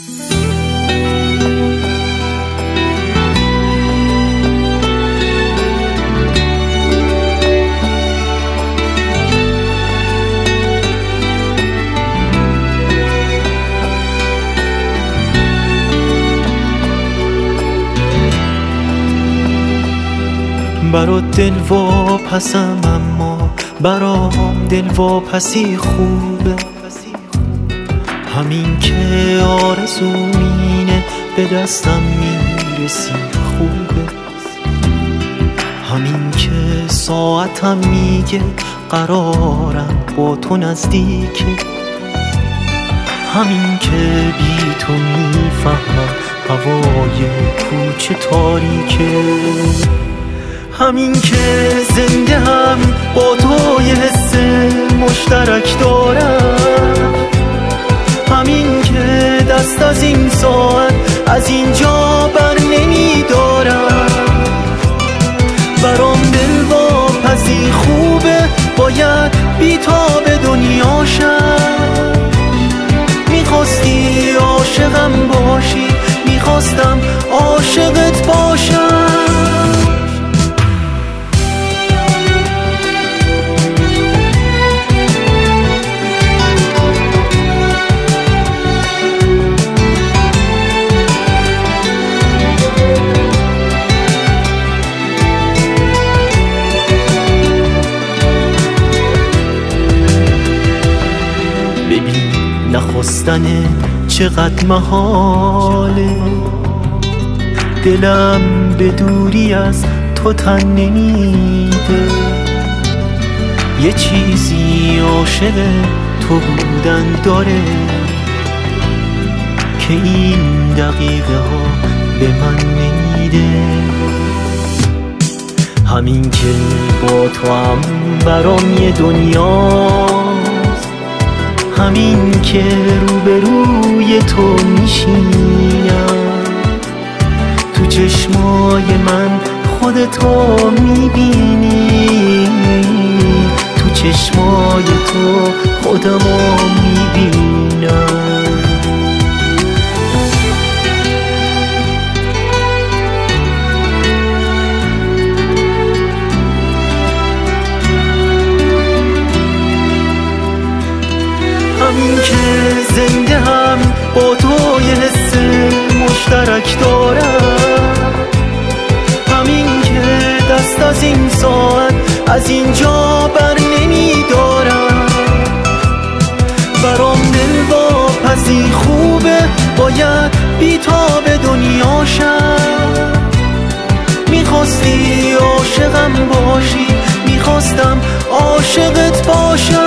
برات دل واپسم اما برام دل واپسی خوبه، همین که آرزومینه به دستم میرسی خوبه، همین که ساعتم میگه قرارم با تو نزدیکه، همین که بی تو میفهمم هوای کوچه تاریکه، همین که زنده هم با تو یه حس مشترک دارم، همین که دست از این ساعت از اینجا بر نمیدارم، برام دل واپسی خوبه، باید بی تا به دنیا شم، میخواستی عاشقم باشی، میخواستم عاشقت باشم. نخواستن چقدر محاله، دلم به دوری از تو تن نمیده، یه چیزی عاشق تو بودن داره که این دقیقه ها به من نمیده، همین که با تو هم برام یه دنیاست، همین که روبروی تو میشینم، تو چشمای من خودتو میبینی، تو چشمای تو خودمو میبینم. همین که زنده هم با تو یه حس مشترک دارم، همین که دست از این ساعت از اینجا بر نمیدارم، برام دل واپسی خوبه، باید بی تا به دنیا شم، میخواستی عاشقم باشی، میخواستم عاشقت باشم.